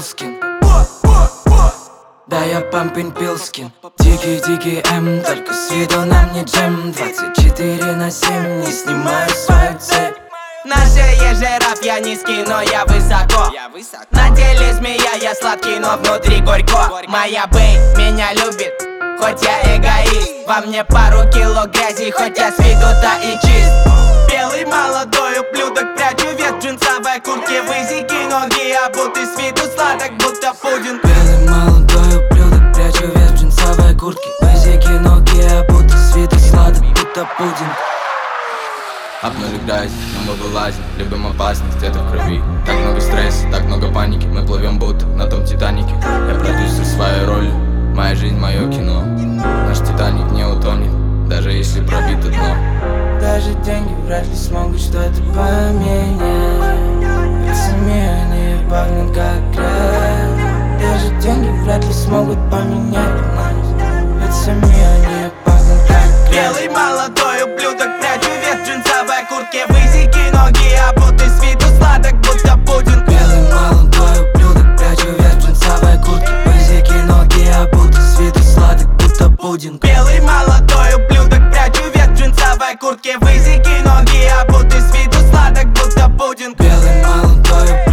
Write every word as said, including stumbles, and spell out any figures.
Пилскин. Да, я пампин Пилскин. Дикий-дикий М, только с виду на мне джем. Двадцать четыре на семь, не снимаю свою цепь. На шее жираф, я низкий, но я высоко. На теле змея, я сладкий, но внутри горько. Моя бэй меня любит, хоть я эгоист. Во мне пару кило грязи, хоть я с виду-то и чист. Белый молодой ублюдок, прячу вес в джинсовой куртке. Высеки ноги, обутый с виду сладок, будто пудинг. Белый молодой ублюдок, прячу вес в джинсовой куртке. Высеки ноги, обутый с виду сладок, будто пудинг. Обнули грязь, но мы вылазим, любим опасность, это в крови. Так много стресса, так много паники, мы плывем будто на том Титанике. Я продюсер своей роли, моя жизнь, мое кино. Наш Титаник не утонет, даже если пробито дно. Даже деньги вряд ли смогут что-то поменять, ведь сами они пахнут как грязь. Даже деньги вряд ли смогут поменять нас, ведь сами они пахнут как грязь. Белый молодой ублюдок, прячу вес в джинсовой куртке. Высеки ноги, обутый с виду сладок, будто пудинг. Белый молодой ублюдок, прячу вес в джинсовой куртке. Высеки ноги, обутый с виду сладок, будто пудинг. Белый молодой ублюдок, прячу вес в джинсовой куртке. Высеки ноги, обутый с виду сладок, будто пудинг. Белый молодой